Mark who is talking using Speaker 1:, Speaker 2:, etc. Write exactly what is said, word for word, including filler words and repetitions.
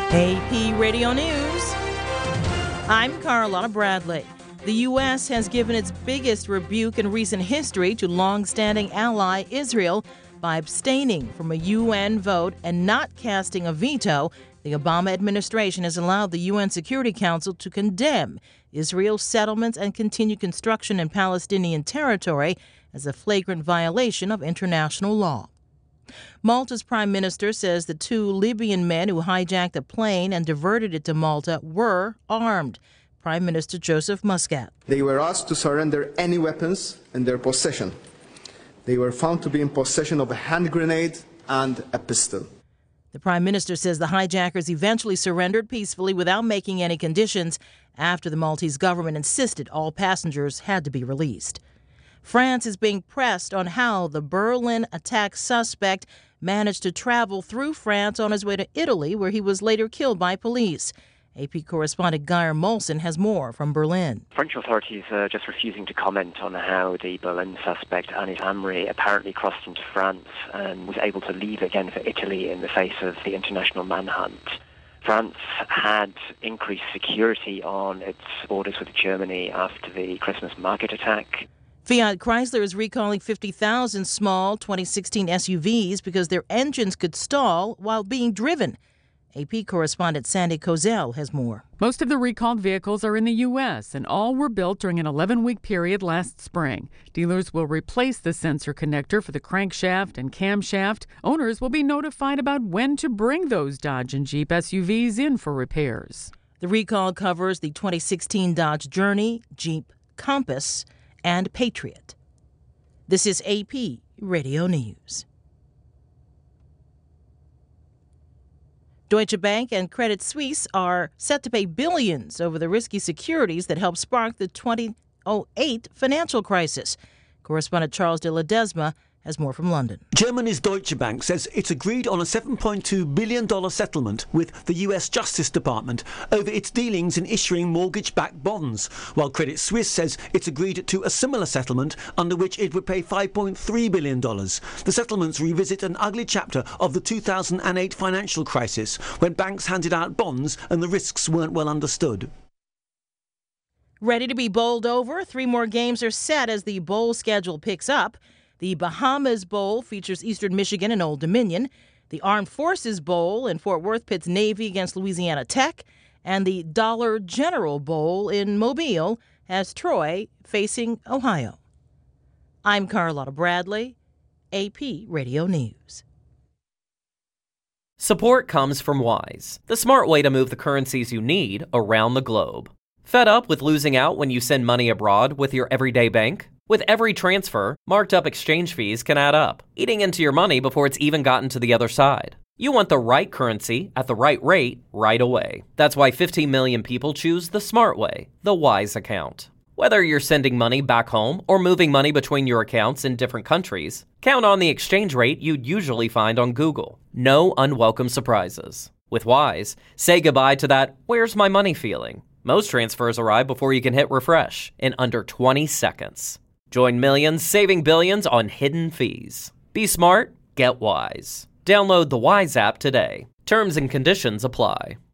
Speaker 1: A P Radio News. I'm Carlotta Bradley. The U S has given its biggest rebuke in recent history to long-standing ally Israel by abstaining from a U N vote and not casting a veto. The Obama administration has allowed the U N Security Council to condemn Israel's settlements and continued construction in Palestinian territory as a flagrant violation of international law. Malta's prime minister says the two Libyan men who hijacked a plane and diverted it to Malta were armed. Prime Minister Joseph Muscat.
Speaker 2: They were asked to surrender any weapons in their possession. They were found to be in possession of a hand grenade and a pistol.
Speaker 1: The prime minister says the hijackers eventually surrendered peacefully without making any conditions after the Maltese government insisted all passengers had to be released. France is being pressed on how the Berlin attack suspect managed to travel through France on his way to Italy, where he was later killed by police. A P correspondent Geir Molson has more from Berlin.
Speaker 3: French authorities are just refusing to comment on how the Berlin suspect, Anis Amri, apparently crossed into France and was able to leave again for Italy in the face of the international manhunt. France had increased security on its borders with Germany after the Christmas market attack.
Speaker 1: Fiat Chrysler is recalling fifty thousand small twenty sixteen S U Vs because their engines could stall while being driven. A P correspondent Sandy Kozel has more.
Speaker 4: Most of the recalled vehicles are in the U S, and all were built during an eleven-week period last spring. Dealers will replace the sensor connector for the crankshaft and camshaft. Owners will be notified about when to bring those Dodge and Jeep S U Vs in for repairs.
Speaker 1: The recall covers the twenty sixteen Dodge Journey, Jeep Compass, and Patriot. This is A P Radio News. Deutsche Bank and Credit Suisse are set to pay billions over the risky securities that helped spark the two thousand eight financial crisis. Correspondent Charles de Ledesma has more from London.
Speaker 5: Germany's Deutsche Bank says it's agreed on a seven point two billion dollars settlement with the U S Justice Department over its dealings in issuing mortgage-backed bonds, while Credit Suisse says it's agreed to a similar settlement under which it would pay five point three billion dollars. The settlements revisit an ugly chapter of the two thousand eight financial crisis, when banks handed out bonds and the risks weren't well understood.
Speaker 1: Ready to be bowled over? Three more games are set as the bowl schedule picks up. The Bahamas Bowl features Eastern Michigan and Old Dominion. The Armed Forces Bowl in Fort Worth pits Navy against Louisiana Tech. And the Dollar General Bowl in Mobile has Troy facing Ohio. I'm Carlotta Bradley, A P Radio News.
Speaker 6: Support comes from Wise, the smart way to move the currencies you need around the globe. Fed up with losing out when you send money abroad with your everyday bank? With every transfer, marked up exchange fees can add up, eating into your money before it's even gotten to the other side. You want the right currency at the right rate right away. That's why fifteen million people choose the smart way, the Wise account. Whether you're sending money back home or moving money between your accounts in different countries, count on the exchange rate you'd usually find on Google. No unwelcome surprises. With Wise, say goodbye to that "where's my money" feeling. Most transfers arrive before you can hit refresh in under twenty seconds. Join millions saving billions on hidden fees. Be smart, get Wise. Download the Wise app today. Terms and conditions apply.